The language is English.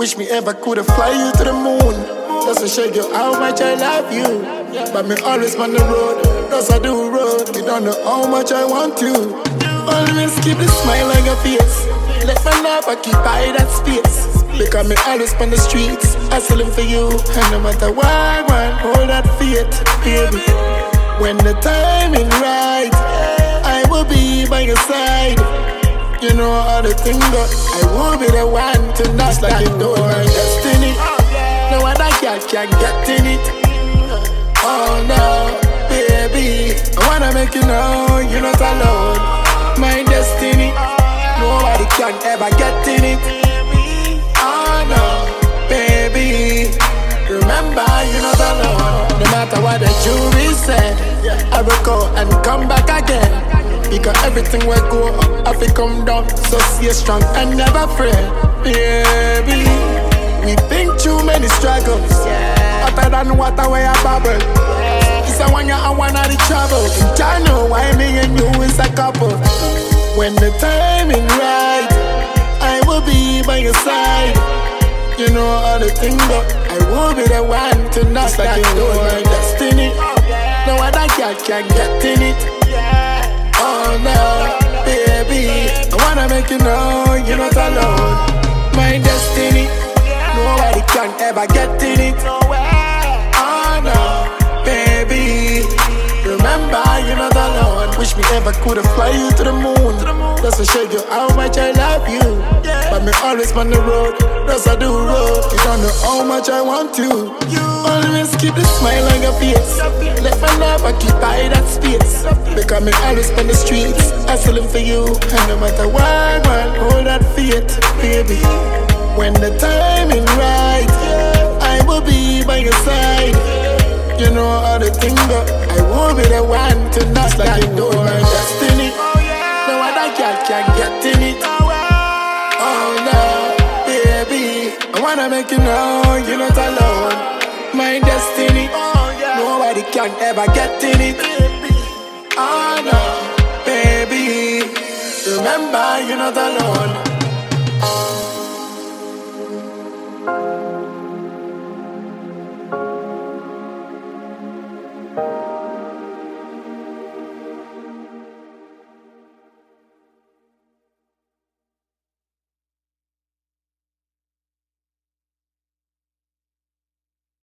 Wish me ever could have fly you to the moon. Just to show you how much I love you. But me always on the road, just I do road. You don't know how much I want you. Always keep the smile on your face. Let my love occupy that space. Because me always on the streets, hustling for you. And no matter what I want, hold that faith, baby. When the timing right, I will be by your side. You know how the thing go, I will be the one to knock like you know my destiny. No other girl can get in it. Oh no, baby, I wanna make you know you're not alone. My destiny, nobody can ever get in it. Oh no, baby, remember you're not alone. No matter what the jury said, I will go and come back again. Because everything will go up, if it come down. So stay strong and never fret, baby. We been through many struggles, hotter than water where I bubble. It's a one year and one of the trouble. And I know why me and you is a couple. When the timing right, I will be by your side. You know how the thing go, I will be the one to knock like you know my destiny. No other girl can get in it. Oh no, baby, I wanna make you know you're not alone. My destiny, nobody can ever get in it. Oh no, baby, remember you're not alone. Wish me ever could have fly you to the moon. Just to show you how much I love you. But me always on the road, just I do road. You don't know how much I want you. Always keep the smile on your face. Let my love occupy that space. Because me always on the streets, hustling for you. And no matter what I want, hold that faith, baby. When the timing right, I will be by your side. You know how the thing go, I will be the one to knock like you know my destiny. No other girl can get in it. Oh no, baby, I wanna make you know you're not alone. My destiny, nobody can ever get in it. Oh no, baby, remember you're not alone.